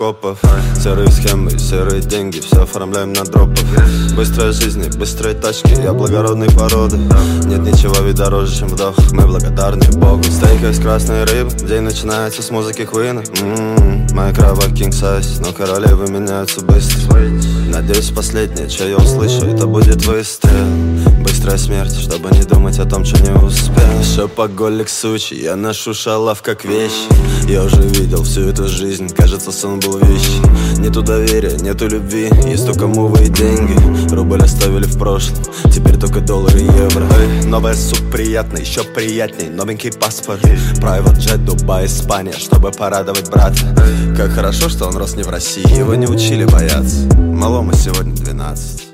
копов. Серые схемы, серые деньги, все оформляем на дропах. Быстрая жизнь и быстрые тачки, я благородной породы. Нет ничего ведь дороже, чем вдох, мы благодарны Богу. Стейк из красной рыбы, день начинается с музыки Куина. Моя крава king size, но королевы меняются быстро. Надеюсь, последнее, что я услышу, это будет выстрел. Быстрая смерть, чтобы не думать о том, что не успел. Шопоголик сучий, я ношу шалав как вещи. Я уже видел всю эту жизнь, кажется, сон был вещи. Нету доверия, нету любви, есть только мувы и деньги. Рубль оставили в прошлом, теперь только доллары и евро. Новая суп приятная, еще приятней, новенький паспорт. Private jet, Дубай, Испания, чтобы порадовать брата. Как хорошо, что он рос не в России, его не учили бояться. Малому сегодня 12.